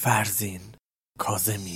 فرزین کاظمی.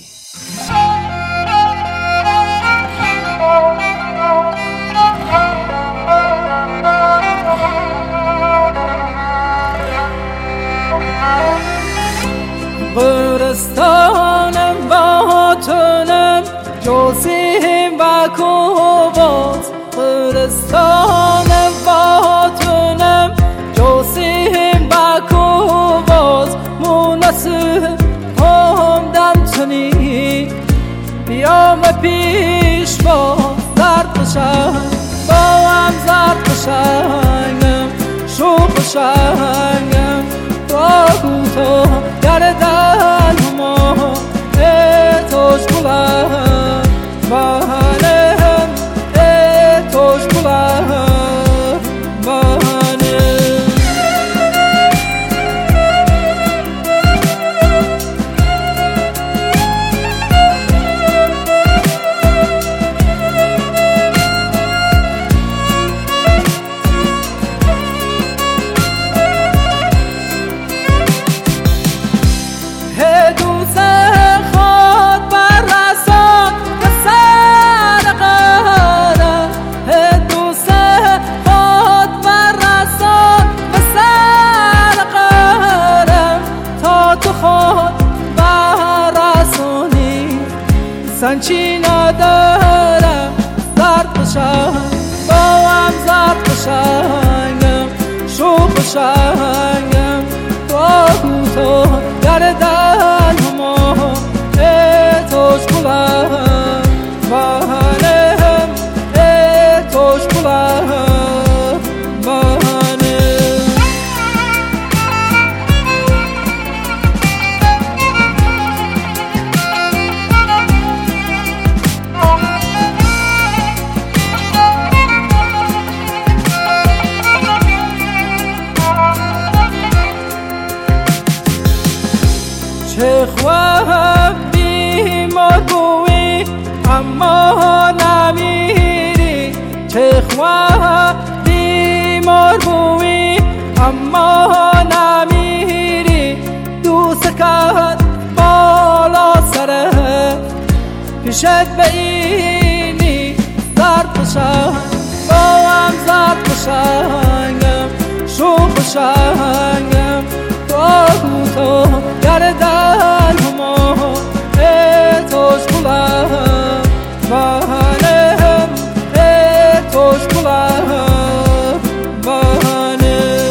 قرستانم وطنم جوزیم و کوباز، قرستانم وطنم جوزیم و کوباز، مناسب همدم چنی بیام پیش با زرد قشنگ، با هم زرد قشنگم شوق قشنگم راگو تو گردن ما توش بلند منم توش بلند منم. سنچی ندارم زرد قشنگ، با هم زرد قشنگم شوق قشنگم راگو تو گردن ما توش بلند منم توش بلند منم. چه خواهم بیمار بوی اما نمیری، چه خواهم بیمار بوی اما نمیری، دوست کرد بالا سره پیشت به اینی زرد قشنگ، با هم زرد قشنگم شوق قشنگم راگو تو گردن ما توش بلند منم توش بلند منم.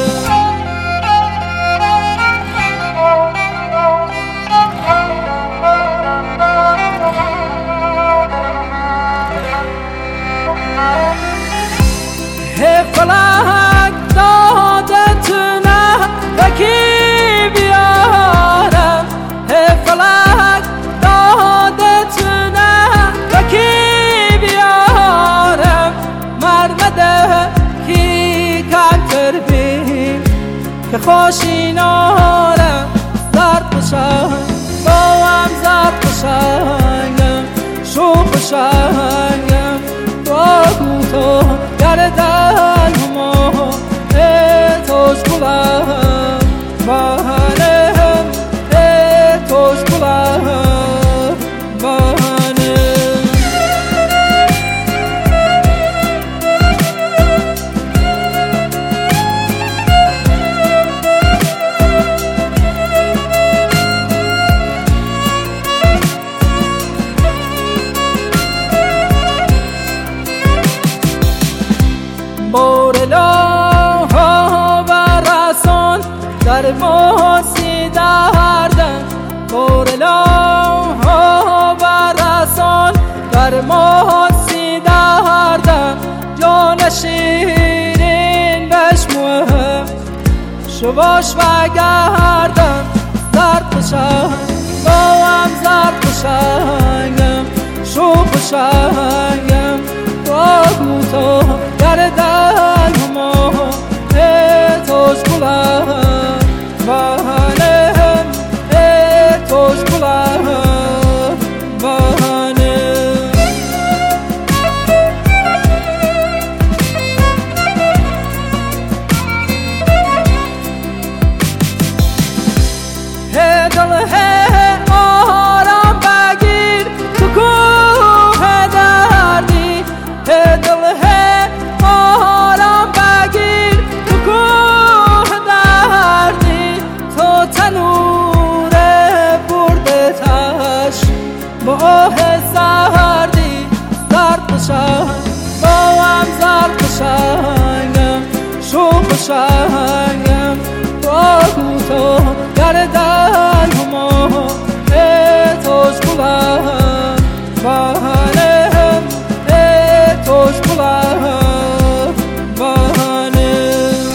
فلک دادتونه وکی بیارم، فلک دادتونه وکی بیارم، مرمده کی کمتر بین که خوشینارم زرد قشنگ، با هم زرد قشنگم شوق قشنگم راگو تو گردن ما توش بلند منم توش بلند منم. بورلا و رسان در موسی دردن، بورلا و رسان در موسی دردن، جان شیرین بشموه شباش و گردن زرد قشنگ، با هم زرد قشنگم شوق قشنگم راگو تو گردن ما توش بلند منم توش بلند منم. با آه سردی زرد قشنگ، با هم زرد قشنگم، شوق قشنگم، با تو گردن هما توش بلند بهانم توش بلند بهانم.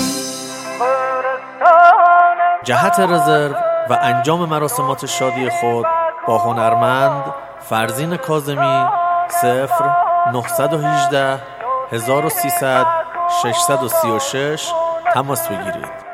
جهت رزرو و انجام مراسمات شادی خود با هنرمند فرزین کاظمی 0918 1300 636 تماس بگیرید.